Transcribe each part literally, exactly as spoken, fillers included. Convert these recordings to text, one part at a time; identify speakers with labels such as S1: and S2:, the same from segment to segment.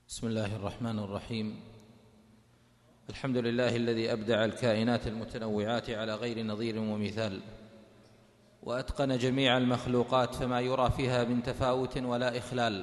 S1: بسم الله الرحمن الرحيم. الحمد لله الذي أبدع الكائنات المتنوعات على غير نظير ومثال، وأتقن جميع المخلوقات فما يرى فيها من تفاوت ولا إخلال،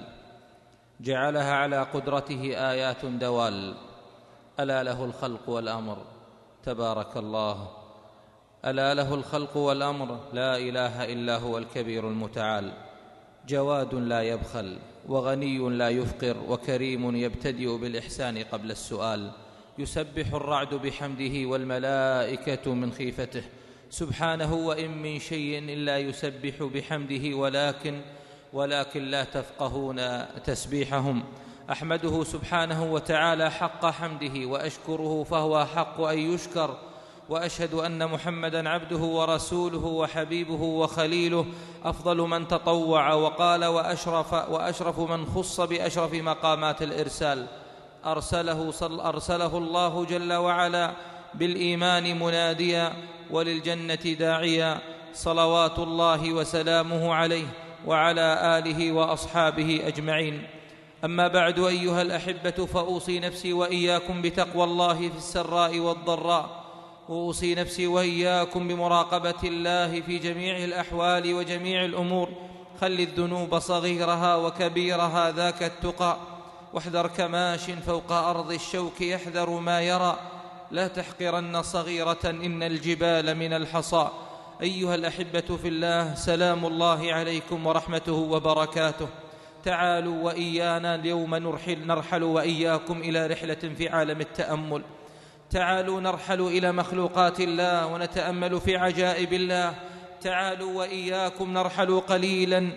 S1: جعلها على قدرته آيات دوال. ألا له الخلق والأمر، تبارك الله. ألا له الخلق والأمر، لا إله إلا هو الكبير المتعال. جواد لا يبخل، وغني لا يفقر، وكريم يبتدئ بالإحسان قبل السؤال. يسبح الرعد بحمده والملائكة من خيفته، سبحانه وإن من شيء إلا يسبح بحمده ولكن ولكن لا تفقهون تسبيحهم. أحمده سبحانه وتعالى حق حمده، وأشكره فهو حق أن يشكر، وأشهد أن محمدًا عبده ورسوله وحبيبه وخليله، أفضل من تطوع وقال وأشرف, وأشرف من خص بأشرف مقامات الإرسال. أرسله, أرسله الله جل وعلا بالإيمان مناديا، وللجنة داعيا، صلوات الله وسلامه عليه وعلى آله وأصحابه أجمعين. أما بعد، أيها الأحبة، فأوصي نفسي وإياكم بتقوى الله في السراء والضراء، وأوصي نفسي وإياكم بمراقبة الله في جميع الأحوال وجميع الأمور. خل الذنوب صغيرها وكبيرها، ذاك التقى، واحذر كماش فوق أرض الشوك يحذر ما يرى. لا تحقرن صغيرة، إن الجبال من الحصى. أيها الأحبة في الله، سلام الله عليكم ورحمته وبركاته. تعالوا وإيانا اليوم نرحل, نرحل وإياكم إلى رحلة في عالم التأمل. تعالوا نرحل إلى مخلوقات الله ونتأمل في عجائب الله. تعالوا وإياكم نرحل قليلا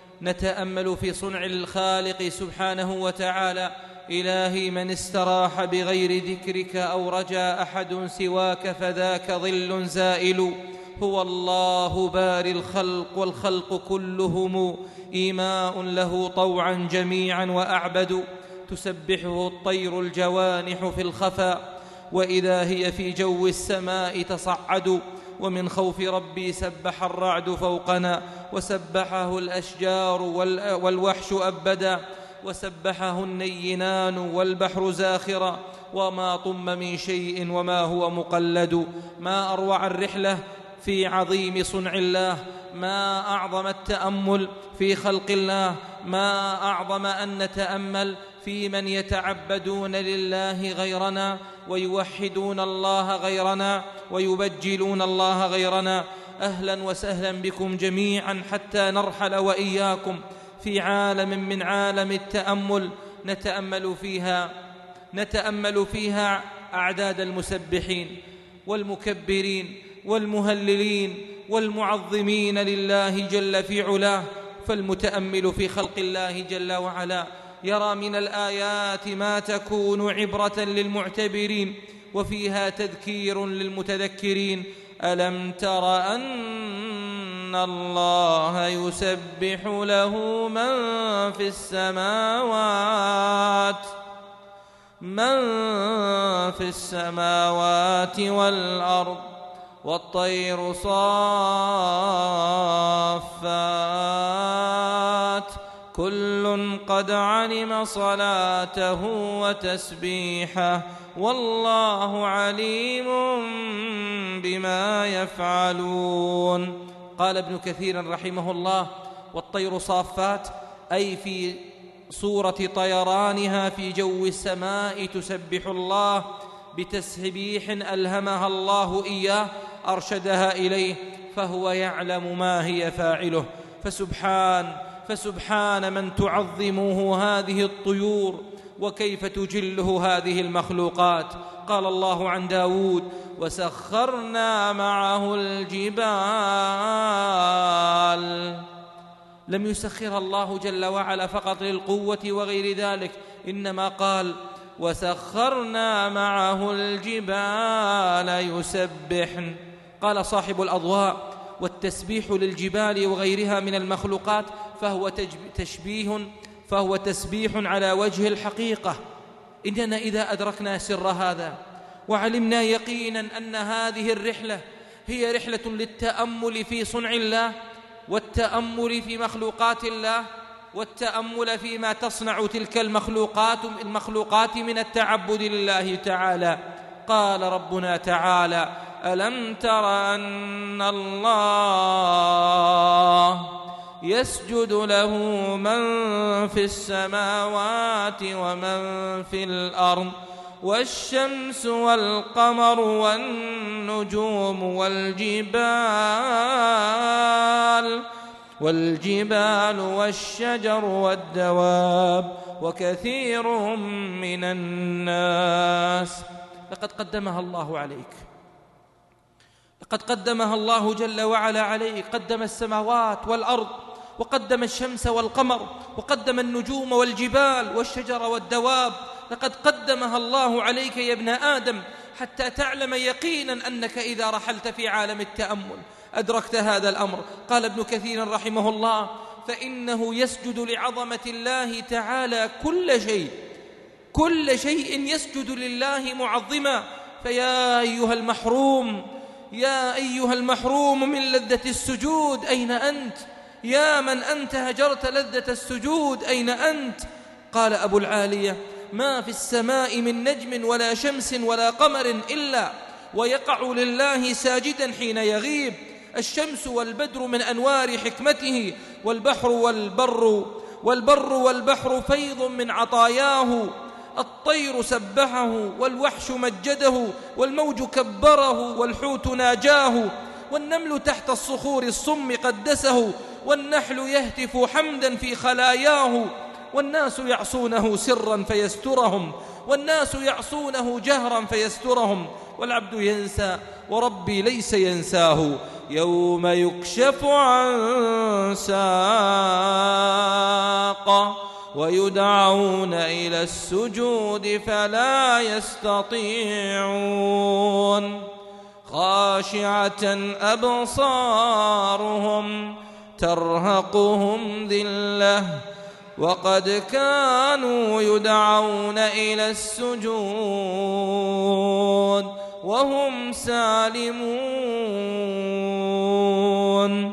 S1: نتأمل في صنع الخالق سبحانه وتعالى. إلهي، من استراح بغير ذكرك أو رجا أحد سواك فذاك ظل زائل. هو الله باري الخلق، والخلق كلهم إيماء له طوعا جميعا وأعبد. تسبحه الطير الجوانح في الخفا، وإذا هي في جو السماء تصعد. ومن خوف ربي سبح الرعد فوقنا، وسبحه الأشجار والوحش أبدا، وسبحه النينان والبحر زاخرا. وما طم من شيء وما هو مقلد. ما أروع الرحلة في عظيم صنع الله، ما أعظم التأمل في خلق الله، ما أعظم أن نتأمل في من يتعبدون لله غيرنا، ويوحدون الله غيرنا، ويبجلون الله غيرنا. أهلا وسهلا بكم جميعا، حتى نرحل وإياكم في عالم من عالم التأمل، نتأمل فيها نتأمل فيها أعداد المسبحين والمكبرين والمهللين والمعظمين لله جل في علاه. فالمتأمل في خلق الله جل وعلا يرى من الآيات ما تكون عبرة للمعتبرين، وفيها تذكير للمتذكرين. ألم تر أن الله يسبح له من في السماوات من في السماوات والأرض، والطير صافات، كل قد علم صلاته وتسبيحه، والله عليم بما يفعلون. قال ابن كثير رحمه الله: والطير صافات، أي في صورة طيرانها في جو السماء تسبح الله بتسبيح ألهمها الله إياه، أرشدها إليه، فهو يعلم ما هي فاعله. فسبحان فسبحان من تعظمه هذه الطيور، وكيف تجله هذه المخلوقات. قال الله عن داود: وسخرنا معه الجبال. لم يسخر الله جل وعلا فقط للقوة وغير ذلك، إنما قال: وسخرنا معه الجبال يسبحن. قال صاحب الأضواء: والتسبيح للجبال وغيرها من المخلوقات فهو تشبيه فهو تسبيح على وجه الحقيقة. إننا إذا أدركنا سر هذا وعلمنا يقينا أن هذه الرحلة هي رحلة للتأمل في صنع الله والتأمل في مخلوقات الله، والتأمل فيما تصنع تلك المخلوقات المخلوقات من التعبد لله تعالى. قال ربنا تعالى: ألم تر أن الله يسجد له من في السماوات ومن في الأرض والشمس والقمر والنجوم والجبال والجبال والشجر والدواب وكثير من الناس. لقد قدمها الله عليك، لقد قدمها الله جل وعلا عليك. قدم السماوات والأرض، وقدم الشمس والقمر، وقدم النجوم والجبال والشجر والدواب. لقد قدمها الله عليك يا ابن آدم حتى تعلم يقينا أنك إذا رحلت في عالم التأمل أدركت هذا الأمر. قال ابن كثير رحمه الله: فإنه يسجد لعظمة الله تعالى كل شيء، كل شيء يسجد لله معظما. فيا أيها المحروم، يا أيها المحروم من لذة السجود، أين أنت؟ يا من أنت هجرت لذة السجود، أين أنت؟ قال أبو العالية: ما في السماء من نجم ولا شمس ولا قمر إلا ويقع لله ساجدا حين يغيب. الشمس والبدر من أنوار حكمته، والبحر والبر والبر والبحر فيض من عطاياه. الطير سبحه والوحش مجده، والموج كبره والحوت ناجاه. والنمل تحت الصخور الصم قدسه، والنحل يهتف حمدا في خلاياه. والناس يعصونه سرا فيسترهم، والناس يعصونه جهرا فيسترهم. والعبد ينسى وربي ليس ينساه، يوم يكشف عن ساق ويدعون إلى السجود فلا يستطيعون. خاشعة أبصارهم ترهقهم ذلة وقد كانوا يدعون إلى السجود وهم سالمون.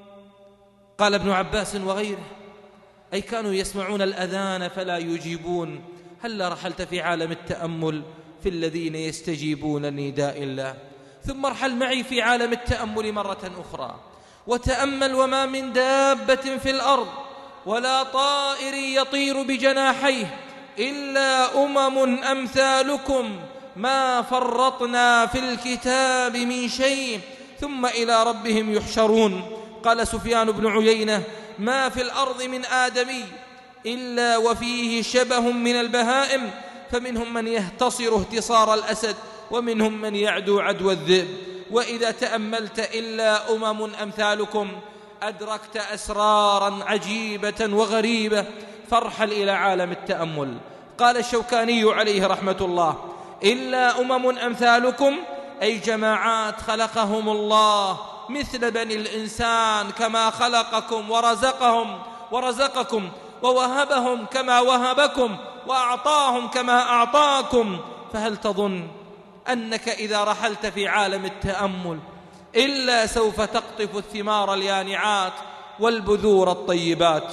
S1: قال ابن عباس وغيره: أي كانوا يسمعون الأذان فلا يجيبون. هل رحلت في عالم التأمل في الذين يستجيبون لنداء الله؟ ثم ارحل معي في عالم التأمل مرة أخرى وتأمل: وما من دابة في الأرض ولا طائر يطير بجناحيه إلا أمم أمثالكم ما فرطنا في الكتاب من شيء ثم إلى ربهم يحشرون. قال سفيان بن عيينة: ما في الأرض من آدمي إلا وفيه شبه من البهائم، فمنهم من يهتصر اهتصار الأسد ومنهم من يعدو عدو الذئب. وإذا تأملت إلا أمم أمثالكم أدركت أسرارا عجيبة وغريبة. فارحل إلى عالم التأمل. قال الشوكاني عليه رحمة الله: إلا أمم أمثالكم أي جماعات خلقهم الله مثل بني الإنسان كما خلقكم ورزقهم ورزقكم ووهبهم كما وهبكم وأعطاهم كما أعطاكم. فهل تظن أنك إذا رحلت في عالم التأمل إلا سوف تقطف الثمار اليانعات والبذور الطيبات؟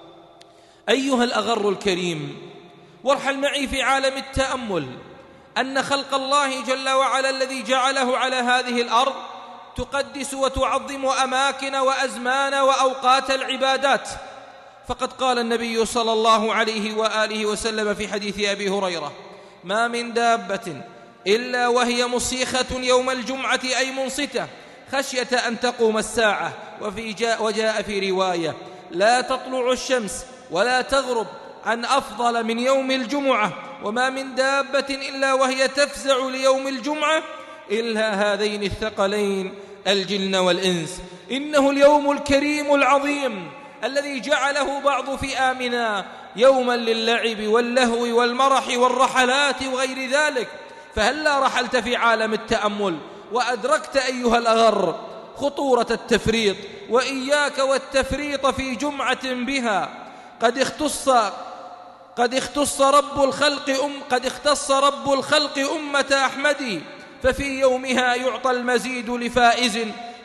S1: أيها الأغر الكريم، وارحل معي في عالم التأمل أن خلق الله جل وعلا الذي جعله على هذه الأرض تقدس وتعظم أماكن وأزمان وأوقات العبادات. فقد قال النبي صلى الله عليه وآله وسلم في حديث أبي هريرة: ما من دابة إلا وهي مصيخة يوم الجمعة أي منصتة خشية أن تقوم الساعة. وفي جاء وجاء في رواية: لا تطلع الشمس ولا تغرب عن أفضل من يوم الجمعة. وما من دابة إلا وهي تفزع ليوم الجمعة إلا هذين الثقلين الجن والإنس. إنه اليوم الكريم العظيم الذي جعله بعض فئامنا يوما للعب واللهو والمرح والرحلات وغير ذلك. فهلا رحلت في عالم التأمل وأدركت أيها الأغر خطورة التفريط، وإياك والتفريط في جمعة بها قد اختص قد اختص رب الخلق أم قد اختص رب الخلق أمة أحمد، ففي يومها يعطى المزيد لفائز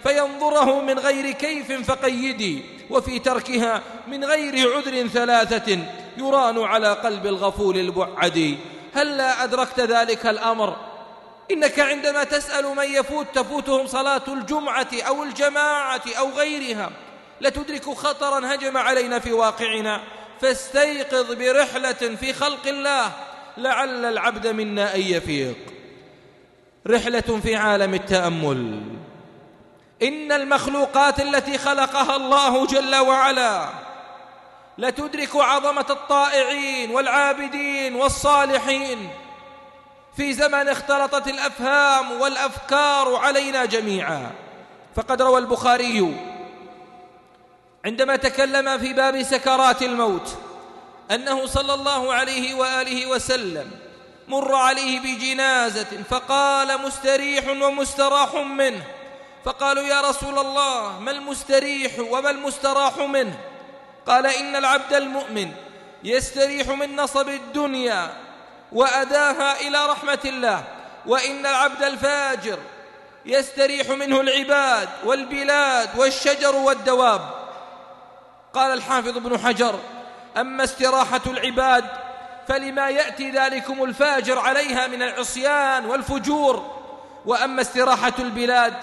S1: فينظره من غير كيف فقيدي، وفي تركها من غير عذر ثلاثة يران على قلب الغفول البعدي. هلا أدركت ذلك الأمر؟ إنك عندما تسأل من يفوت تفوتهم صلاة الجمعة أو الجماعة أو غيرها لتدرك خطرا هجم علينا في واقعنا، فاستيقظ برحلة في خلق الله لعل العبد منا أن يفيق. رحلة في عالم التأمل. إن المخلوقات التي خلقها الله جل وعلا لتدرك عظمة الطائعين والعابدين والصالحين في زمن اختلطت الأفهام والأفكار علينا جميعا. فقد روى البخاري عندما تكلم في باب سكرات الموت أنه صلى الله عليه وآله وسلم مر عليه بجنازة فقال مستريح ومستراح منه، فقالوا يا رسول الله ما المستريح وما المستراح منه؟ قال إن العبد المؤمن يستريح من نصب الدنيا وأداها إلى رحمة الله، وإن العبد الفاجر يستريح منه العباد والبلاد والشجر والدواب. قال الحافظ ابن حجر أما استراحة العباد فلما يأتي ذلكم الفاجر عليها من العصيان والفجور، وأما استراحة البلاد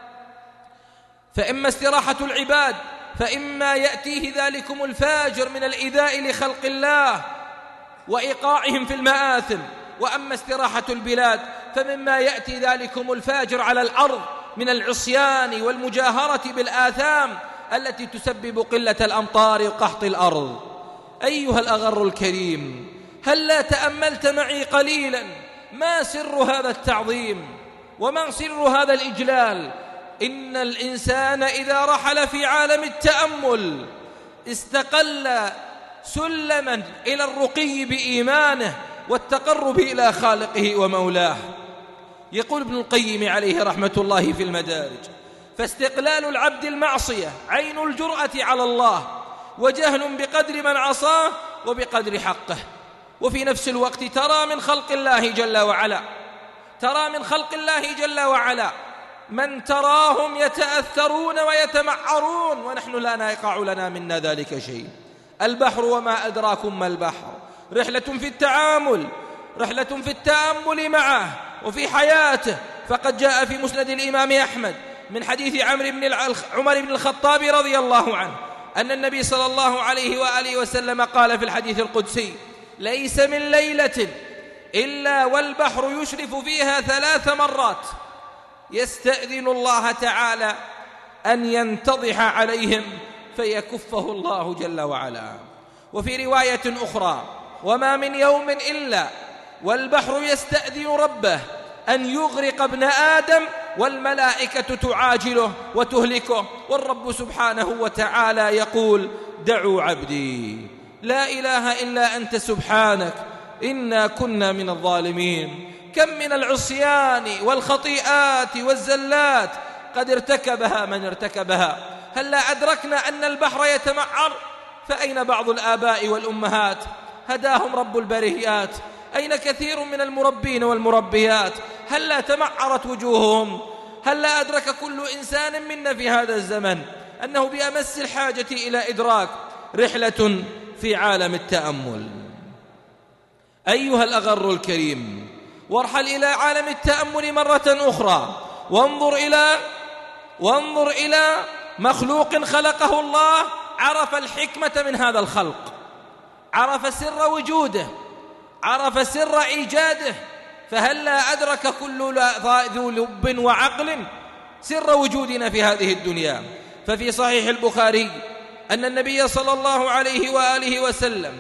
S1: فإما استراحة العباد فإما يأتيه ذلكم الفاجر من الإيذاء لخلق الله وإيقاعهم في المآثم، وأما استراحة البلاد فمما يأتي ذلكم الفاجر على الأرض من العصيان والمجاهرة بالآثام التي تسبب قلة الأمطار وقحط الأرض. أيها الأغر الكريم، هل لا تأملت معي قليلا ما سر هذا التعظيم وما سر هذا الإجلال؟ إن الإنسان إذا رحل في عالم التأمل استقل سلما إلى الرقي بإيمانه والتقرب إلى خالقه ومولاه. يقول ابن القيم عليه رحمة الله في المدارج فاستقلال العبد المعصية عين الجرأة على الله وجهل بقدر من عصاه وبقدر حقه. وفي نفس الوقت ترى من خلق الله جل وعلا ترى من خلق الله جل وعلا من تراهم يتأثرون ويتمعرون ونحن لا يقع لنا منا ذلك شيء. البحر وما أدراكم ما البحر، رحلة في التعامل، رحلة في التأمل معه وفي حياته. فقد جاء في مسند الإمام أحمد من حديث عمر بن عمر بن الخطاب رضي الله عنه أن النبي صلى الله عليه وآله وسلم قال في الحديث القدسي ليس من ليلة إلا والبحر يشرف فيها ثلاث مرات يستأذن الله تعالى أن ينتضح عليهم فيكفه الله جل وعلا. وفي رواية أخرى وما من يوم إلا والبحر يستأذن ربه أن يغرق ابن آدم والملائكة تعاجله وتهلكه، والرب سبحانه وتعالى يقول دعوا عبدي لا إله إلا أنت سبحانك إنا كنا من الظالمين. كم من العصيان والخطيئات والزلات قد ارتكبها من ارتكبها. هل لا أدركنا أن البحر يتمعر؟ فأين بعض الآباء والأمهات هداهم رب البريات؟ أين كثير من المربين والمربيات؟ هل لا تمعرت وجوههم؟ هل لا أدرك كل إنسان منا في هذا الزمن أنه بأمس الحاجة إلى إدراك رحلة في عالم التأمل؟ أيها الأغر الكريم، وارحل إلى عالم التأمل مرة أخرى وانظر إلى وانظر إلى مخلوق خلقه الله عرف الحكمة من هذا الخلق، عرف سر وجوده، عرف سر إيجاده. فهل لا أدرك كل ذو لب وعقل سر وجودنا في هذه الدنيا؟ ففي صحيح البخاري أن النبي صلى الله عليه وآله وسلم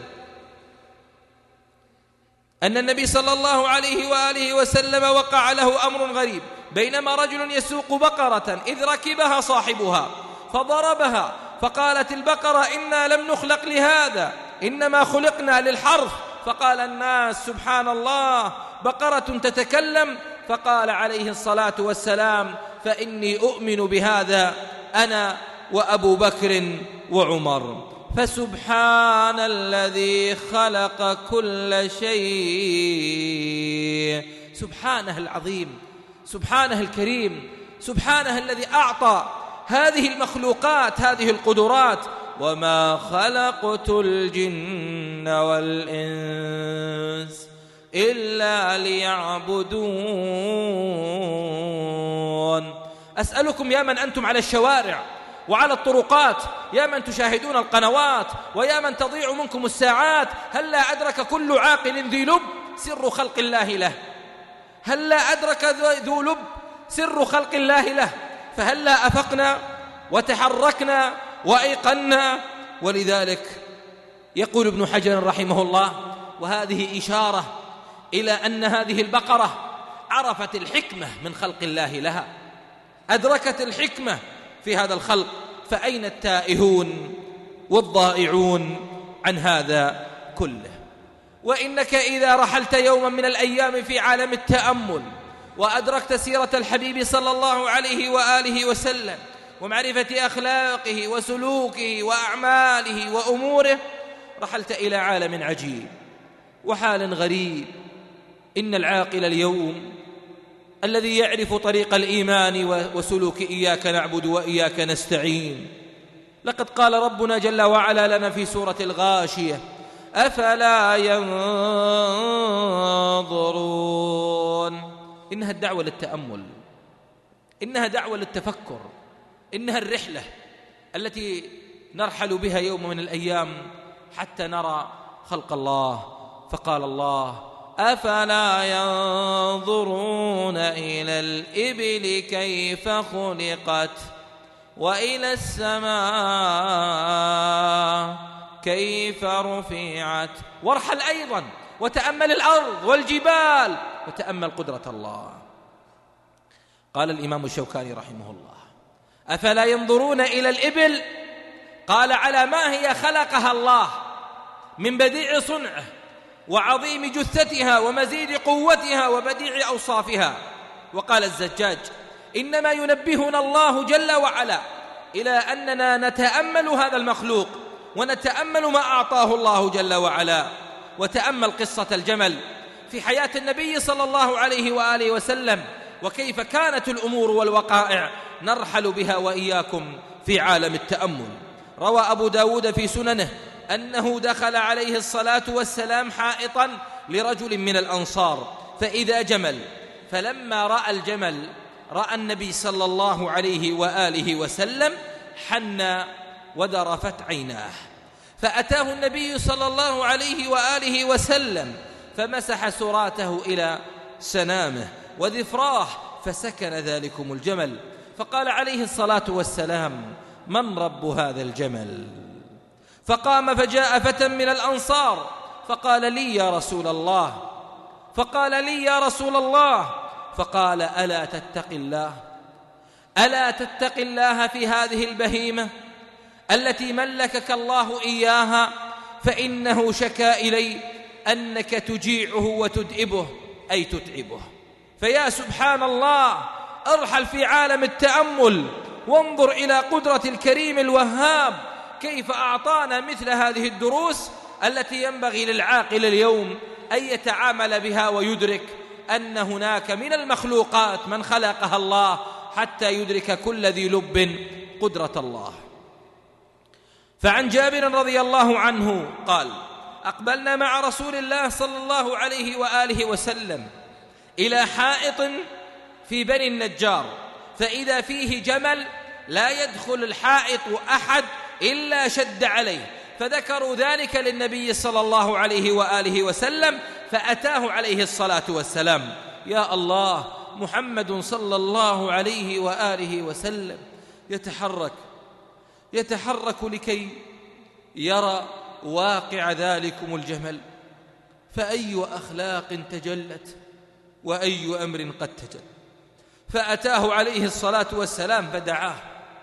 S1: أن النبي صلى الله عليه وآله وسلم وقع له أمر غريب، بينما رجل يسوق بقرة إذ ركبها صاحبها فضربها، فقالت البقرة إنا لم نخلق لهذا إنما خلقنا للحرث. فقال الناس سبحان الله بقرة تتكلم، فقال عليه الصلاة والسلام فإني أؤمن بهذا أنا وأبو بكر وعمر. فسبحان الذي خلق كل شيء، سبحانه العظيم، سبحانه الكريم، سبحانه الذي أعطى هذه المخلوقات هذه القدرات: وما خلقت الجن والإنس إلا ليعبدون. أسألكم يا من أنتم على الشوارع وعلى الطرقات، يا من تشاهدون القنوات، ويا من تضيع منكم الساعات، هل لا أدرك كل عاقل ذي لب سر خلق الله له؟ هل لا أدرك ذو لب سر خلق الله له؟ فهل لا أفقنا وتحركنا وأيقنا؟ ولذلك يقول ابن حجر رحمه الله: وهذه إشارة إلى أن هذه البقرة عرفت الحكمة من خلق الله لها، أدركت الحكمة في هذا الخلق، فأين التائهون والضائعون عن هذا كله؟ وإنك إذا رحلت يوما من الأيام في عالم التأمل وأدركت سيرة الحبيب صلى الله عليه وآله وسلم ومعرفة أخلاقه وسلوكه وأعماله وأموره، رحلت إلى عالم عجيب وحال غريب. إن العاقل اليوم الذي يعرف طريق الإيمان وسلوك إياك نعبد وإياك نستعين، لقد قال ربنا جل وعلا لنا في سورة الغاشية: أفلا ينظرون. إنها الدعوة للتأمل، إنها دعوة للتفكر، إنها الرحلة التي نرحل بها يوم من الأيام حتى نرى خلق الله. فقال الله: أفلا ينظرون إلى الإبل كيف خلقت وإلى السماء كيف رفعت. وارحل أيضا وتأمل الأرض والجبال وتأمل قدرة الله. قال الإمام الشوكاني رحمه الله: أفلا ينظرون إلى الإبل؟ قال: على ما هي خلقها الله من بديع صنعه وعظيم جثتها ومزيد قوتها وبديع أوصافها. وقال الزجاج: إنما ينبهنا الله جل وعلا إلى أننا نتأمل هذا المخلوق ونتأمل ما أعطاه الله جل وعلا. وتأمل قصة الجمل في حياة النبي صلى الله عليه وآله وسلم، وكيف كانت الأمور والوقائع نرحل بها وإياكم في عالم التأمل. روى أبو داود في سننه أنه دخل عليه الصلاة والسلام حائطا لرجل من الأنصار فإذا جمل، فلما رأى الجمل رأى النبي صلى الله عليه وآله وسلم حنى وذرفت عيناه، فأتاه النبي صلى الله عليه وآله وسلم فمسح سراته إلى سنامه وذفراه فسكن ذلكم الجمل. فقال عليه الصلاة والسلام: من رب هذا الجمل؟ فقام فجاء فتى من الأنصار فقال: لي يا رسول الله. فقال: لي يا رسول الله. فقال: ألا تتق الله؟ ألا تتق الله في هذه البهيمة التي ملكك الله إياها؟ فإنه شكا إلي أنك تجيعه وتدئبه، أي تتعبه. فيا سبحان الله، ارحل في عالم التأمل وانظر إلى قدرة الكريم الوهاب، كيف أعطانا مثل هذه الدروس التي ينبغي للعاقل اليوم أن يتعامل بها ويدرك أن هناك من المخلوقات من خلقها الله حتى يدرك كل ذي لب قدرة الله. فعن جابر رضي الله عنه قال: أقبلنا مع رسول الله صلى الله عليه وآله وسلم إلى حائط في بني النجار، فإذا فيه جمل لا يدخل الحائط أحد إلا شد عليه، فذكروا ذلك للنبي صلى الله عليه وآله وسلم فأتاه عليه الصلاة والسلام. يا الله، محمد صلى الله عليه وآله وسلم يتحرك يتحرك لكي يرى واقع ذلكم الجمل، فأي أخلاق تجلت وأي أمر قد تجل. فأتاه عليه الصلاة والسلام فدعاه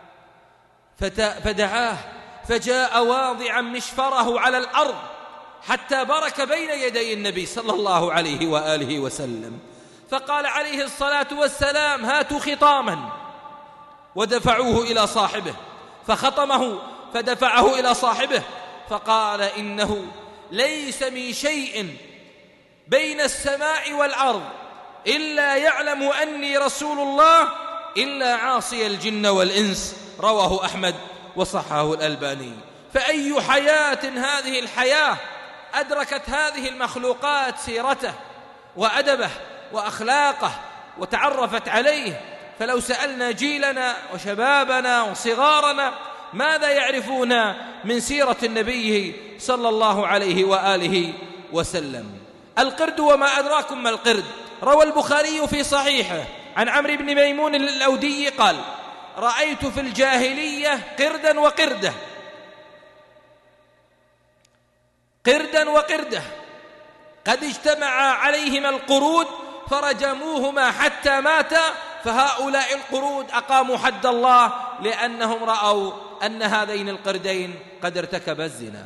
S1: فدعاه فجاء واضعا مشفره على الأرض حتى برك بين يدي النبي صلى الله عليه وآله وسلم، فقال عليه الصلاة والسلام: هاتوا خطاما، ودفعوه إلى صاحبه فخطمه فدفعه إلى صاحبه، فقال: إنه ليس من شيء بين السماء والأرض إلا يعلم أني رسول الله إلا عاصي الجن والإنس، رواه أحمد وصححه الألباني. فأي حياة هذه الحياة أدركت هذه المخلوقات سيرته وأدبه وأخلاقه وتعرفت عليه؟ فلو سألنا جيلنا وشبابنا وصغارنا ماذا يعرفون من سيرة النبي صلى الله عليه وآله وسلم؟ القرد وما أدراكم ما القرد. روى البخاري في صحيحه عن عمرو بن ميمون الأودي قال: رأيت في الجاهلية قردا وقردة قردا وقردة قد اجتمع عليهما القرود فرجموهما حتى ماتا، فهؤلاء القرود أقاموا حد الله لأنهم رأوا أن هذين القردين قد ارتكبا الزنا.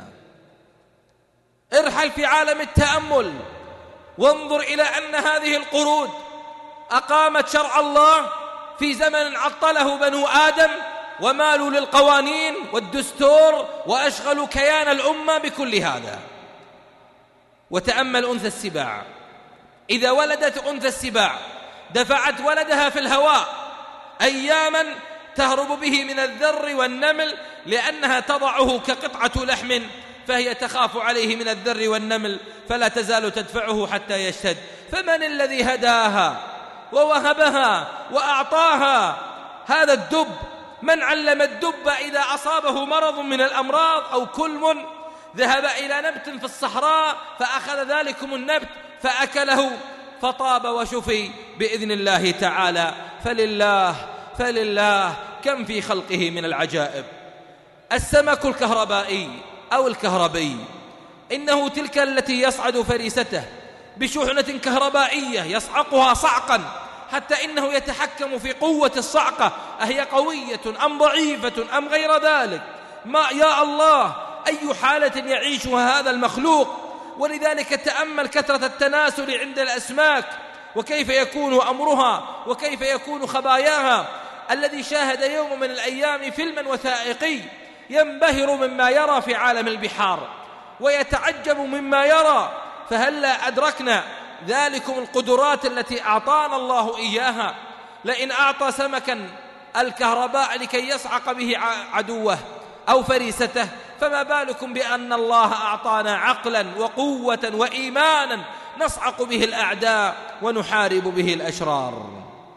S1: ارحل في عالم التأمل وانظر إلى أن هذه القرود أقامت شرع الله في زمن عطله بنو آدم ومالوا للقوانين والدستور وأشغلوا كيان الأمة بكل هذا. وتأمل أنثى السباع، إذا ولدت أنثى السباع دفعت ولدها في الهواء أياما تهرب به من الذر والنمل لأنها تضعه كقطعة لحم، فهي تخاف عليه من الذر والنمل فلا تزال تدفعه حتى يشتد. فمن الذي هداها ووهبها وأعطاها هذا الدب؟ من علم الدب إذا أصابه مرض من الأمراض أو كلم ذهب إلى نبت في الصحراء فأخذ ذلكم النبت فأكله فطاب وشفي بإذن الله تعالى. فلله فلله كم في خلقه من العجائب. السمك الكهربائي أو الكهربي، إنه تلك التي يصعد فريسته بشحنة كهربائية يصعقها صعقا حتى إنه يتحكم في قوة الصعقة، أهي قوية أم ضعيفة أم غير ذلك. ما يا الله أي حالة يعيشها هذا المخلوق. ولذلك تأمل كثرة التناسل عند الأسماك وكيف يكون أمرها وكيف يكون خباياها. الذي شاهد يوم من الأيام فيلما وثائقي ينبهر مما يرى في عالم البحار ويتعجب مما يرى. فهلا أدركنا ذلكم القدرات التي أعطانا الله إياها؟ لئن أعطى سمكا الكهرباء لكي يصعق به عدوه أو فريسته، فما بالكم بأن الله أعطانا عقلا وقوة وإيمانا نصعق به الأعداء ونحارب به الأشرار.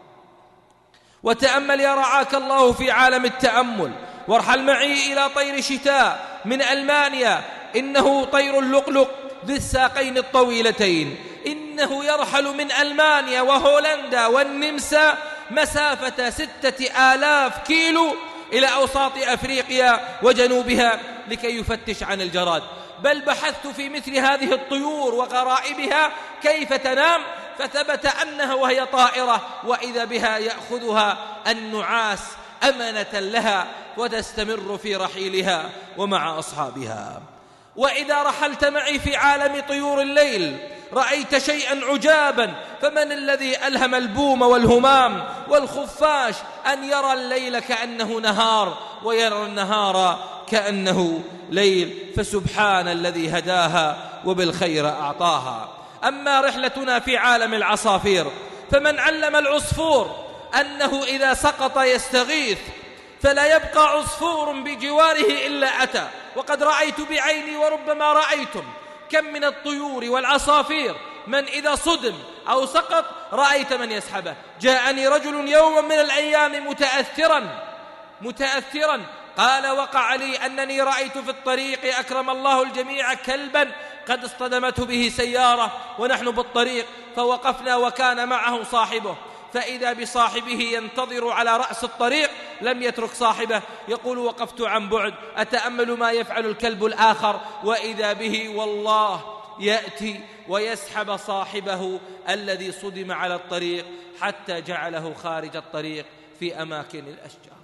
S1: وتأمل يا رعاك الله في عالم التأمل، وارحل معي إلى طير شتاء من ألمانيا، إنه طير اللقلق ذي الساقين الطويلتين، إنه يرحل من ألمانيا وهولندا والنمسا مسافة ستة آلاف كيلو إلى أوساط أفريقيا وجنوبها لكي يفتش عن الجراد. بل بحثت في مثل هذه الطيور وغرائبها كيف تنام، فثبت أنها وهي طائرة وإذا بها يأخذها النعاس أمنة لها وتستمر في رحيلها ومع أصحابها. وإذا رحلت معي في عالم طيور الليل رأيت شيئا عجابا. فمن الذي ألهم البوم والهمام والخفاش أن يرى الليل كأنه نهار ويرى النهار كأنه ليل؟ فسبحان الذي هداها وبالخير أعطاها. أما رحلتنا في عالم العصافير، فمن علم العصفور أنه إذا سقط يستغيث فلا يبقى عصفور بجواره إلا أتى. وقد رأيت بعيني وربما رأيتم كم من الطيور والعصافير من إذا صدم أو سقط رأيت من يسحبه. جاءني رجل يوما من الأيام متأثرا متأثرا قال: وقع لي أنني رأيت في الطريق أكرم الله الجميع كلبا قد اصطدمته به سيارة ونحن بالطريق، فوقفنا وكان معه صاحبه، فإذا بصاحبه ينتظر على رأس الطريق لم يترك صاحبه. يقول: وقفت عن بعد أتأمل ما يفعل الكلب الآخر، وإذا به والله يأتي ويسحب صاحبه الذي صدم على الطريق حتى جعله خارج الطريق في أماكن الأشجار.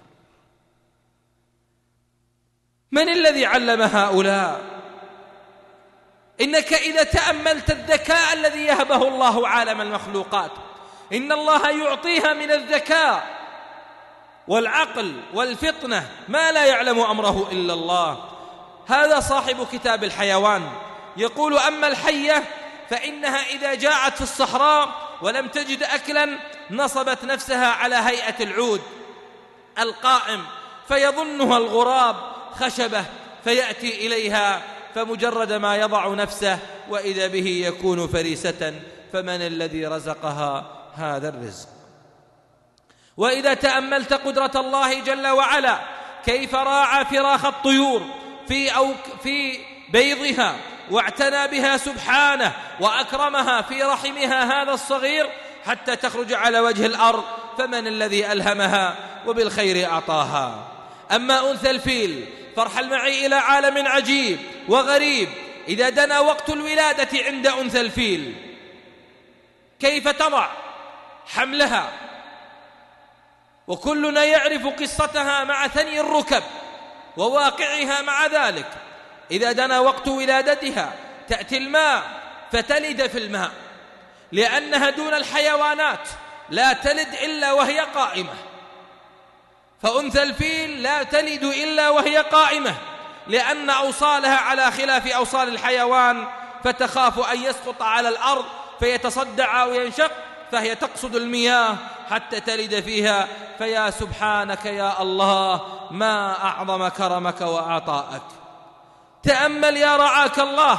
S1: من الذي علم هؤلاء؟ إنك إذا تأملت الذكاء الذي يهبه الله عالم المخلوقات، إن الله يعطيها من الذكاء والعقل والفطنة ما لا يعلم أمره إلا الله. هذا صاحب كتاب الحيوان يقول: أما الحية فإنها إذا جاءت في الصحراء ولم تجد أكلا نصبت نفسها على هيئة العود القائم، فيظنها الغراب خشبة فيأتي إليها، فمجرد ما يضع نفسه وإذا به يكون فريسة. فمن الذي رزقها هذا الرزق؟ وإذا تأملت قدرة الله جل وعلا كيف راعى فراخ الطيور في, أو في بيضها واعتنى بها سبحانه وأكرمها في رحمها هذا الصغير حتى تخرج على وجه الأرض، فمن الذي ألهمها وبالخير أعطاها؟ أما أنثى الفيل فارحل معي إلى عالم عجيب وغريب. إذا دنا وقت الولادة عند أنثى الفيل كيف تضع حملها، وكلنا يعرف قصتها مع ثني الركب وواقعها مع ذلك. إذا دنا وقت ولادتها تأتي الماء فتلد في الماء، لأنها دون الحيوانات لا تلد إلا وهي قائمة، فأنثى الفيل لا تلد إلا وهي قائمة، لأن أوصالها على خلاف أوصال الحيوان، فتخاف أن يسقط على الأرض فيتصدع أو ينشق، فهي تقصد المياه حتى تلد فيها. فيا سبحانك يا الله ما أعظم كرمك وعطاءك. تأمل يا رعاك الله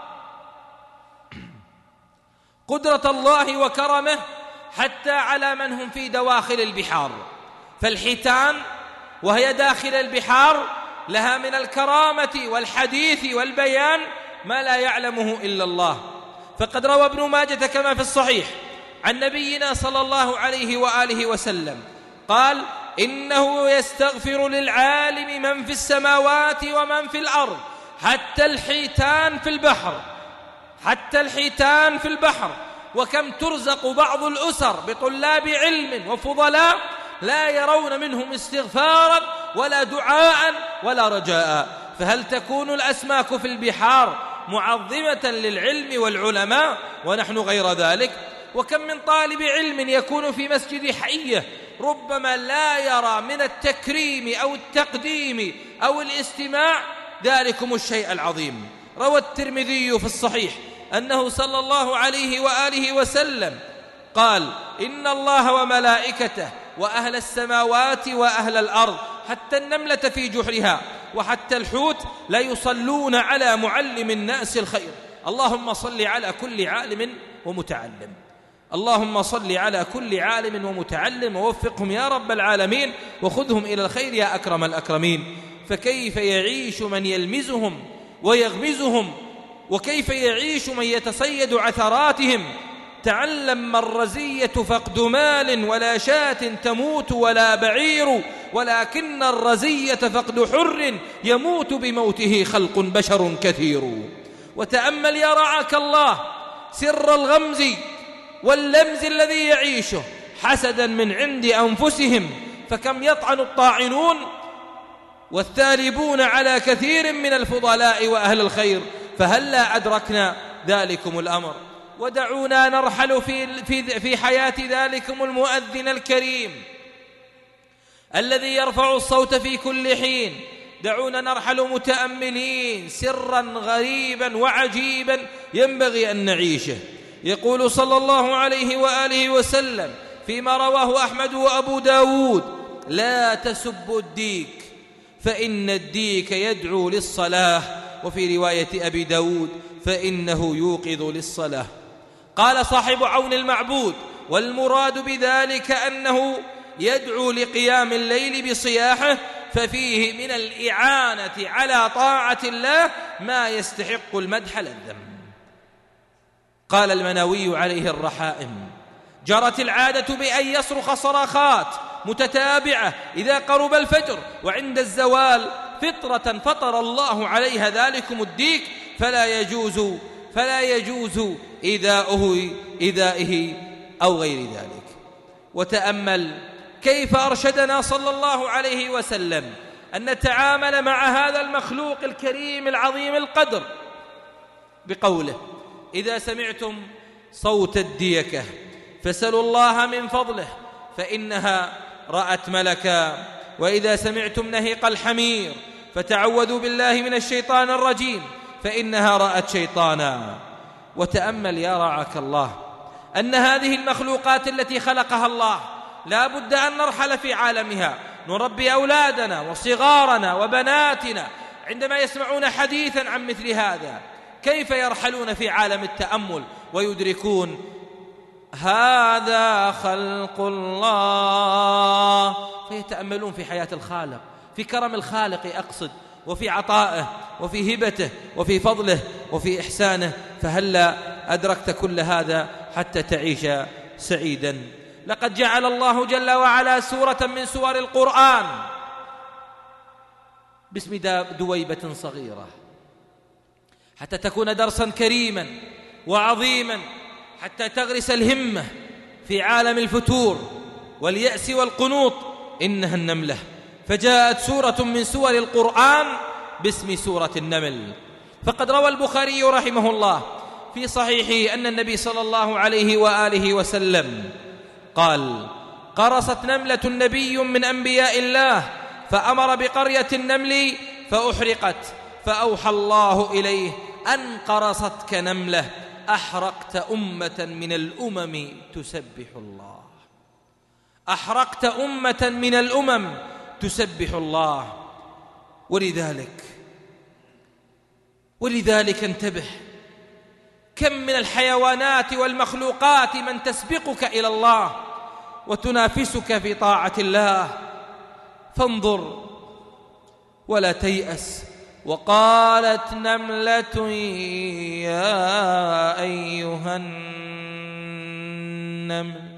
S1: قدرة الله وكرمه حتى على من هم في دواخل البحار. فالحيتان وهي داخل البحار لها من الكرامة والحديث والبيان ما لا يعلمه إلا الله. فقد روى ابن ماجة كما في الصحيح عن نبينا صلى الله عليه وآله وسلم قال: إنه يستغفر للعالم من في السماوات ومن في الأرض حتى الحيتان في البحر حتى الحيتان في البحر. وكم ترزق بعض الأسر بطلاب علم وفضلاء لا يرون منهم استغفارا ولا دعاء ولا رجاء. فهل تكون الأسماك في البحار معظمة للعلم والعلماء ونحن غير ذلك؟ وكم من طالب علم يكون في مسجد حية ربما لا يرى من التكريم أو التقديم أو الاستماع ذلكم الشيء العظيم. روى الترمذي في الصحيح أنه صلى الله عليه وآله وسلم قال: إن الله وملائكته وأهل السماوات وأهل الأرض حتى النملة في جحرها وحتى الحوت لا يصلون على معلم الناس الخير. اللهم صل على كل عالم ومتعلم، اللهم صل على كل عالم ومتعلم ووفقهم يا رب العالمين وخذهم إلى الخير يا أكرم الأكرمين. فكيف يعيش من يلمزهم ويغمزهم، وكيف يعيش من يتصيد عثراتهم؟ تعلم: ما الرزية فقد مال ولا شاة تموت ولا بعير، ولكن الرزية فقد حر يموت بموته خلق بشر كثير. وتأمل يا رعاك الله سر الغمز واللمز الذي يعيشه حسدا من عند أنفسهم، فكم يطعن الطاعنون والثاربون على كثير من الفضلاء وأهل الخير، فهل لا أدركنا ذلكم الأمر؟ ودعونا نرحل في, في, في حياة ذلكم المؤذن الكريم الذي يرفع الصوت في كل حين. دعونا نرحل متأملين سرا غريبا وعجيبا ينبغي أن نعيشه. يقول صلى الله عليه وآله وسلم فيما رواه أحمد وأبو داود: لا تسبوا الديك فإن الديك يدعو للصلاة، وفي رواية أبي داود: فإنه يوقظ للصلاة. قال صاحب عون المعبود: والمراد بذلك أنه يدعو لقيام الليل بصياحه، ففيه من الإعانة على طاعة الله ما يستحق المدح للذم. قال المناوي عليه الرحائم: جرت العادة بأن يصرخ صرخات متتابعة إذا قرب الفجر وعند الزوال فطرة فطر الله عليها ذلكم الديك، فلا يجوز فلا يجوز إيذاؤه إيذائه أو غير ذلك. وتأمل كيف أرشدنا صلى الله عليه وسلم أن نتعامل مع هذا المخلوق الكريم العظيم القدر بقوله: إذا سمعتم صوت الديكة فسلوا الله من فضله فإنها رأت ملكا، وإذا سمعتم نهيق الحمير فتعوذوا بالله من الشيطان الرجيم فإنها رأت شيطانا. وتأمل يا رعاك الله أن هذه المخلوقات التي خلقها الله لا بد أن نرحل في عالمها، نربي أولادنا وصغارنا وبناتنا عندما يسمعون حديثا عن مثل هذا كيف يرحلون في عالم التأمل ويدركون هذا خلق الله، فيتأملون في حياة الخالق، في كرم الخالق أقصد، وفي عطائه وفي هبته وفي فضله وفي إحسانه. فهلا أدركت كل هذا حتى تعيش سعيدا. لقد جعل الله جل وعلا سورة من سور القرآن باسم دويبة صغيرة حتى تكون درسا كريما وعظيما، حتى تغرس الهمة في عالم الفتور واليأس والقنوط، إنها النملة. فجاءت سورة من سور القرآن باسم سورة النمل. فقد روى البخاري رحمه الله في صحيحه أن النبي صلى الله عليه وآله وسلم قال: قرصت نملة نبي من أنبياء الله فأمر بقرية النمل فأحرقت، فأوحى الله إليه: أن قرصتك نملة أحرقت أمة من الأمم تسبح الله، أحرقت أمة من الأمم تسبح الله. ولذلك ولذلك انتبه، كم من الحيوانات والمخلوقات من تسبقك إلى الله وتنافسك في طاعة الله، فانظر ولا تيأس. وقالت نملة يا أيها النمل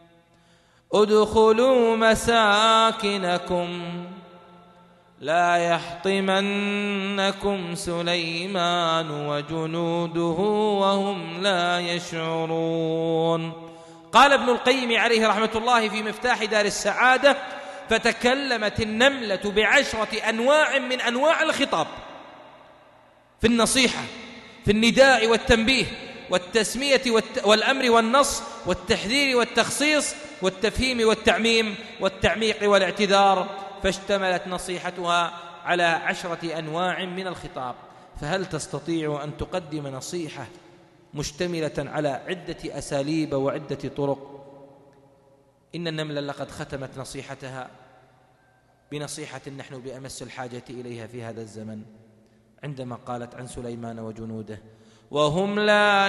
S1: ادخلوا مساكنكم لا يحطمنكم سليمان وجنوده وهم لا يشعرون. قال ابن القيم عليه رحمة الله في مفتاح دار السعادة: فتكلمت النملة بعشرة أنواع من أنواع الخطاب، في النصيحة، في النداء والتنبيه والتسمية والأمر والنص والتحذير والتخصيص والتفهيم والتعميم والتعميق والاعتذار، فاشتملت نصيحتها على عشرة أنواع من الخطاب. فهل تستطيع أن تقدم نصيحة مشتملة على عدة أساليب وعدة طرق؟ إن النملة لقد ختمت نصيحتها بنصيحة نحن بأمس الحاجة إليها في هذا الزمن، عندما قالت عن سليمان وجنوده وهم لا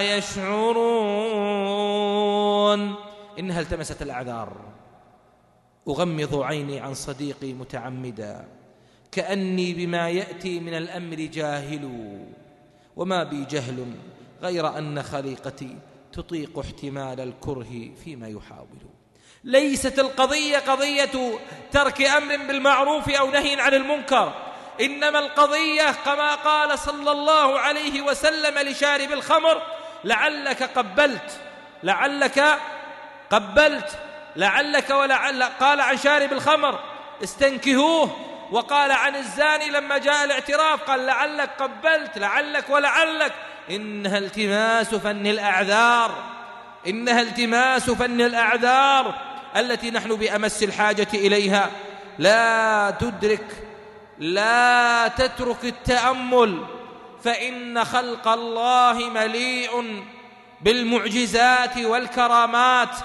S1: يشعرون. إنها التمست الأعذار. أغمض عيني عن صديقي متعمدا كأني بما يأتي من الأمر جاهل، وما بي جهل غير أن خليقتي تطيق احتمال الكره فيما يحاول. ليست القضية قضية ترك أمر بالمعروف أو نهي عن المنكر، إنما القضية كما قال صلى الله عليه وسلم لشارب الخمر: لعلك قبلت لعلك قبلت لعلك ولعل. قال عن شارب الخمر: استنكهوه. وقال عن الزاني لما جاء الاعتراف قال: لعلك قبلت لعلك ولعلك. إنها التماس فن الأعذار، إنها التماس فن الأعذار التي نحن بأمس الحاجة إليها. لا تدرك، لا تترك التأمل، فإن خلق الله مليء بالمعجزات والكرامات.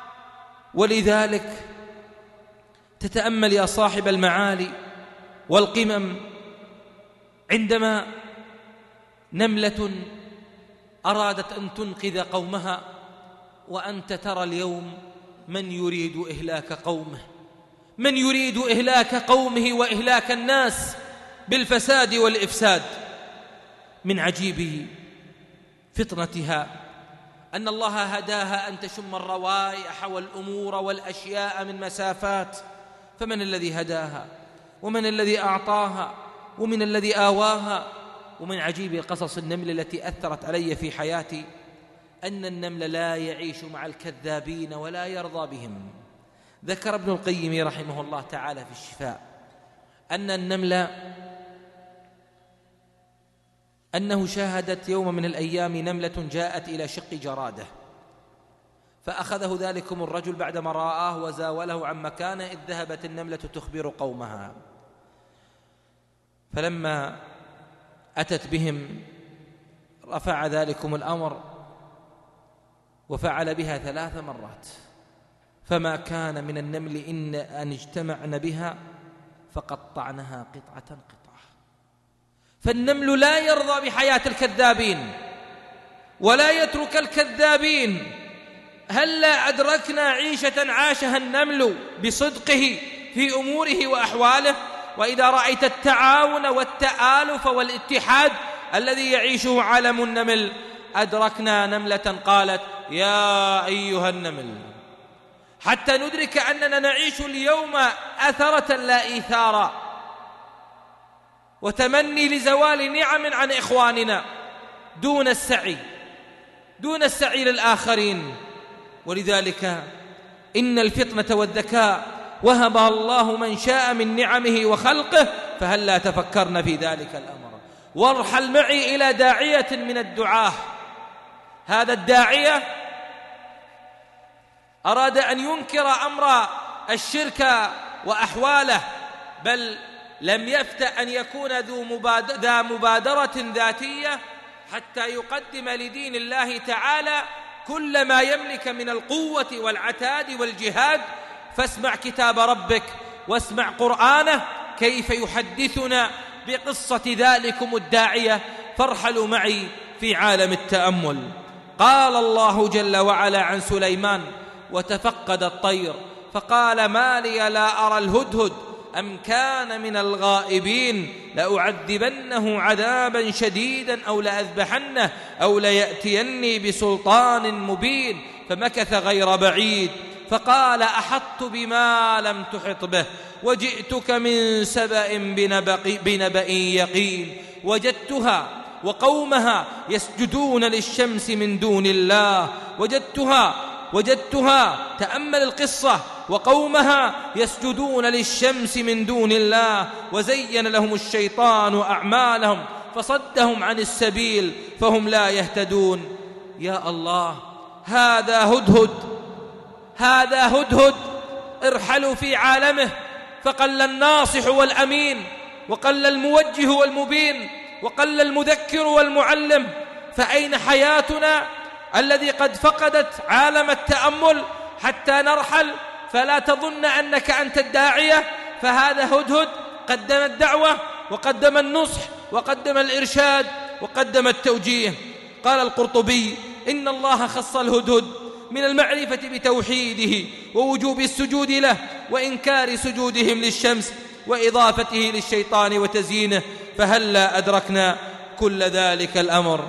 S1: ولذلك تتأمل يا صاحب المعالي والقمم، عندما نملة أرادت أن تنقذ قومها، وأنت ترى اليوم من يريد إهلاك قومه، من يريد إهلاك قومه وإهلاك الناس بالفساد والإفساد. من عجيب فطنتها أن الله هداها أن تشم الروائح والأمور والأشياء من مسافات. فمن الذي هداها؟ ومن الذي أعطاها؟ ومن الذي آواها؟ ومن عجيب قصص النمل التي أثرت علي في حياتي أن النمل لا يعيش مع الكذابين ولا يرضى بهم. ذكر ابن القيم رحمه الله تعالى في الشفاء أن النمل أنه شاهدت يوم من الأيام نملة جاءت إلى شق جرادة، فأخذه ذلكم الرجل بعدما رآه وزاوله عن مكانه، إذ ذهبت النملة تخبر قومها. فلما أتت بهم رفع ذلكم الأمر وفعل بها ثلاث مرات، فما كان من النمل إن أن اجتمعن بها فقطعنها قطعة قطعة. فالنمل لا يرضى بحياة الكذابين ولا يترك الكذابين. هلا أدركنا عيشة عاشها النمل بصدقه في أموره وأحواله؟ وإذا رأيت التعاون والتآلف والاتحاد الذي يعيشه عالم النمل، أدركنا نملة قالت يا أيها النمل، حتى ندرك أننا نعيش اليوم أثرة لا إيثارا، وتمني لزوال نعم عن إخواننا دون السعي دون السعي للآخرين. ولذلك إن الفطنة والذكاء وهبها الله من شاء من نعمه وخلقه، فهل لا تفكرن في ذلك الأمر؟ وارحل معي إلى داعية من الدعاة. هذا الداعية أراد أن ينكر أمر الشرك وأحواله، بل لم يفت أن يكون ذا مبادرة ذاتية حتى يقدم لدين الله تعالى كل ما يملك من القوة والعتاد والجهاد. فاسمع كتاب ربك واسمع قرآنه كيف يحدثنا بقصة ذلكم الداعية. فارحلوا معي في عالم التأمل. قال الله جل وعلا عن سليمان: وتفقد الطير فقال ما لي لا أرى الهدهد أم كان من الغائبين لأعذبنه عذابا شديدا أو لأذبحنه أو ليأتيني بسلطان مبين. فمكث غير بعيد فقال أحطت بما لم تحط به وجئتك من سبأ بنبأ يقين وجدتها وقومها يسجدون للشمس من دون الله وجدتها وجدتها تأمل القصة وقومها يسجدون للشمس من دون الله وزين لهم الشيطان أعمالهم فصدهم عن السبيل فهم لا يهتدون. يا الله، هذا هدهد هذا هدهد ارحلوا في عالمه، فقل الناصح والأمين وقل الموجه والمبين وقل المذكر والمعلم. فأين حياتنا الذي قد فقدت عالم التأمل حتى نرحل؟ فلا تظن أنك أنت الداعية، فهذا هدهد قدم الدعوة وقدم النصح وقدم الإرشاد وقدم التوجيه. قال القرطبي: إن الله خص الهدهد من المعرفة بتوحيده ووجوب السجود له وإنكار سجودهم للشمس وإضافته للشيطان وتزيينه، فهلا أدركنا كل ذلك الأمر.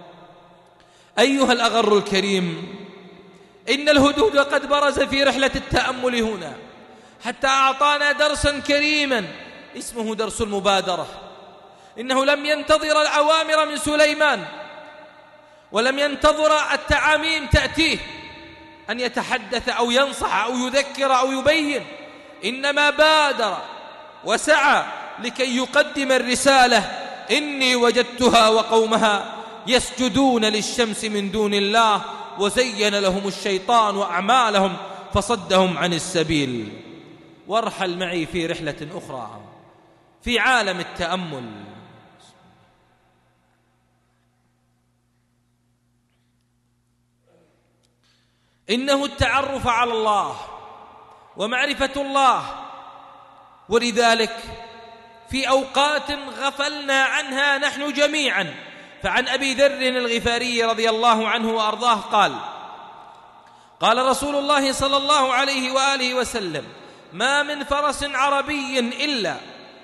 S1: أيها الأغر الكريم، إن الهدهد قد برز في رحلة التأمل هنا حتى أعطانا درسا كريما اسمه درس المبادرة. إنه لم ينتظر الأوامر من سليمان ولم ينتظر التعاميم تأتيه أن يتحدث أو ينصح أو يذكر أو يبين، إنما بادر وسعى لكي يقدم الرسالة: إني وجدتها وقومها يسجدون للشمس من دون الله وزين لهم الشيطان أعمالهم فصدهم عن السبيل. وارحل معي في رحلة أخرى في عالم التأمل. إنه التعرف على الله ومعرفة الله، ولذلك في أوقات غفلنا عنها نحن جميعا. فعن أبي ذر الغفاري رضي الله عنه وأرضاه قال: قال رسول الله صلى الله عليه وآله وسلم: ما من فرس عربي إلا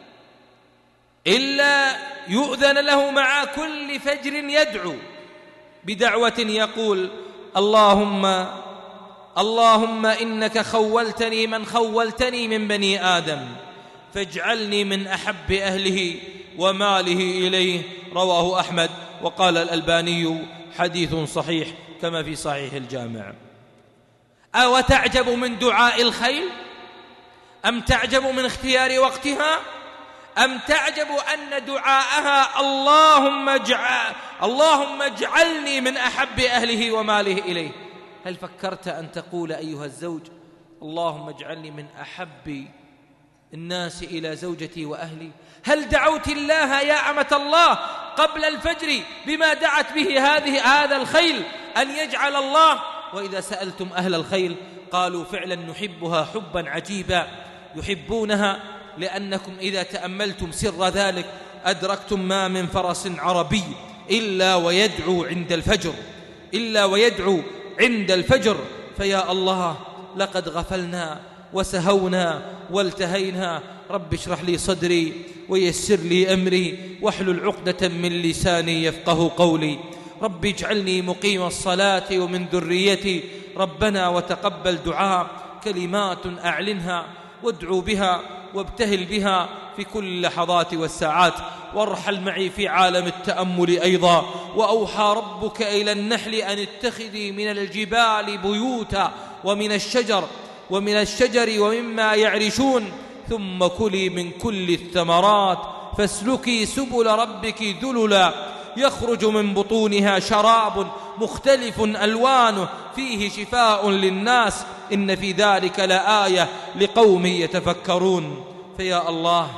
S1: إلا يؤذن له مع كل فجر يدعو بدعوة يقول: اللهم اللهم إنك خولتني من خولتني من بني آدم فاجعلني من أحب أهله وماله إليه. رواه أحمد، وقال الألباني حديث صحيح كما في صحيح الجامع. أو تعجب من دعاء الخيل أم تعجب من اختيار وقتها أم تعجب أن دعاءها اللهم اجعل اللهم اجعلني من أحب أهله وماله إليه؟ هل فكرت أن تقول أيها الزوج: اللهم اجعلني من أحب الناس إلى زوجتي وأهلي؟ هل دعوت الله يا أمة الله قبل الفجر بما دعت به هذه هذا الخيل أن يجعل الله وإذا سألتم أهل الخيل قالوا فعلا نحبها حبا عجيبا، يحبونها لأنكم إذا تأملتم سر ذلك أدركتم ما من فرس عربي إلا ويدعو عند الفجر إلا ويدعو عند الفجر. فيا الله لقد غفلنا وسهونا والتهينا. رب اشرح لي صدري ويسر لي أمري واحلل عقدة من لساني يفقه قولي. رب اجعلني مقيم الصلاة ومن ذريتي ربنا وتقبل دعاء. كلمات أعلنها وادعو بها وابتهل بها في كل اللحظات والساعات. وارحل معي في عالم التأمل أيضا. وأوحى ربك إلى النحل أن اتخذي من الجبال بيوتا ومن الشجر ومن الشجر ومما يعرشون ثم كلي من كل الثمرات فاسلكي سبل ربك ذللا يخرج من بطونها شراب مختلف ألوانه فيه شفاء للناس إن في ذلك لآية لقوم يتفكرون. فيا الله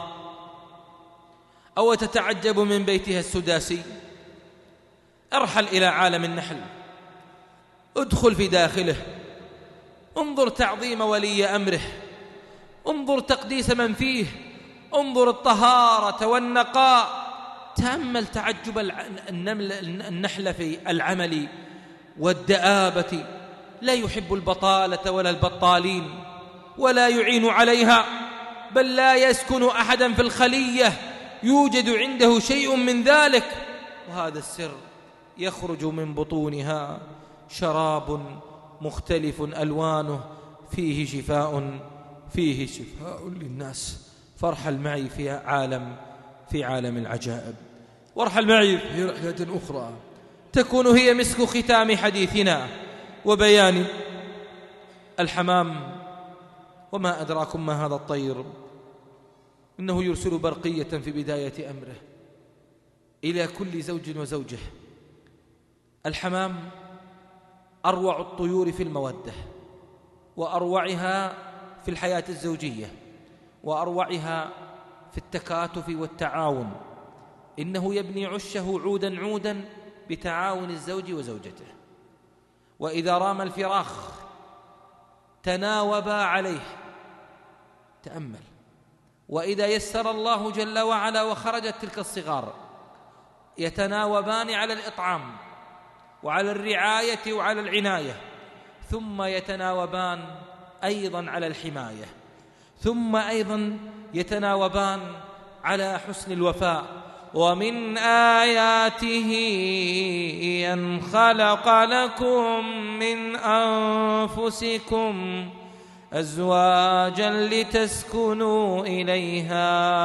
S1: أو تتعجب من بيتها السداسي؟ ارحل إلى عالم النحل، ادخل في داخله، انظر تعظيم ولي أمره، انظر تقديس من فيه، انظر الطهارة والنقاء. تأمل تعجب النحل في العمل والدآبة. لا يحب البطالة ولا البطالين ولا يعين عليها، بل لا يسكن أحدا في الخلية يوجد عنده شيء من ذلك. وهذا السر يخرج من بطونها شراب مختلف ألوانه فيه شفاء فيه شفاء للناس. فارحل معي في عالم في عالم العجائب، وارحل معي في رحلة أخرى تكون هي مسك ختام حديثنا وبيان الحمام. وما أدراكم ما هذا الطير؟ إنه يرسل برقية في بداية أمره إلى كل زوج وزوجه. الحمام أروع الطيور في المودة، وأروعها في الحياة الزوجية، وأروعها في التكاتف والتعاون. إنه يبني عشه عودا عودا بتعاون الزوج وزوجته. وإذا رام الفراخ تناوبا عليه. تأمل. وإذا يسر الله جل وعلا وخرجت تلك الصغار يتناوبان على الإطعام وعلى الرعاية وعلى العناية، ثم يتناوبان أيضا على الحماية، ثم أيضا يتناوبان على حسن الوفاء. ومن آياته أن خلق لكم من أنفسكم أزواجا لتسكنوا إليها.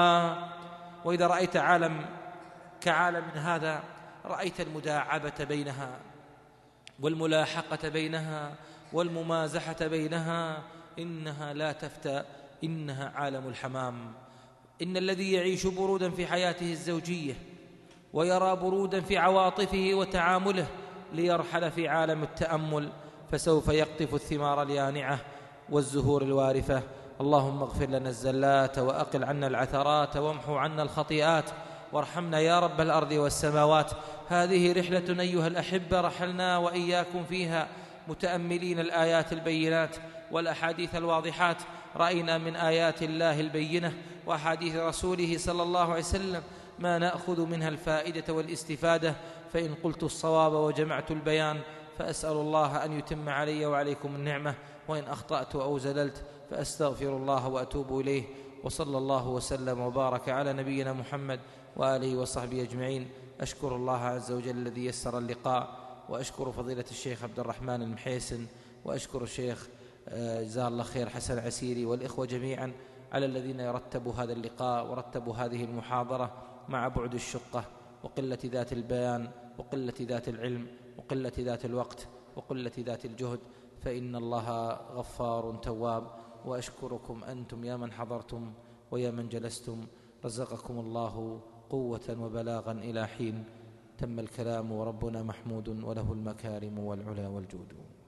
S1: وإذا رأيت عالم كعالم هذا رأيت المداعبة بينها والملاحقة بينها والممازحة بينها. إنها لا تفتى، إنها عالم الحمام. إن الذي يعيش برودا في حياته الزوجية ويرى برودا في عواطفه وتعامله ليرحل في عالم التأمل، فسوف يقطف الثمار اليانعة والزهور الوارفة. اللهم اغفر لنا الزلات وأقل عنا العثرات وامحو عنا الخطيئات وارحمنا يا رب الأرض والسماوات. هذه رحلة أيها الأحبة رحلنا وإياكم فيها متأملين الآيات البينات والأحاديث الواضحات. رأينا من آيات الله البينة وأحاديث رسوله صلى الله عليه وسلم ما نأخذ منها الفائدة والاستفادة. فإن قلت الصواب وجمعت البيان فأسأل الله أن يتم علي وعليكم النعمة، وإن أخطأت أو زللت فأستغفر الله وأتوب إليه. وصلى الله وسلم وبارك على نبينا محمد وآله وصحبه أجمعين. أشكر الله عز وجل الذي يسر اللقاء، وأشكر فضيلة الشيخ عبد الرحمن المحيسن، وأشكر الشيخ جزاه الله خير حسن عسيري والإخوة جميعا على الذين يرتبوا هذا اللقاء ورتبوا هذه المحاضرة مع بعد الشقة وقلة ذات البيان وقلة ذات العلم وقلة ذات الوقت وقلة ذات الجهد، فإن الله غفار تواب. وأشكركم أنتم يا من حضرتم ويا من جلستم، رزقكم الله قوة وبلاغا إلى حين. تم الكلام وربنا محمود وله المكارم والعلا والجود.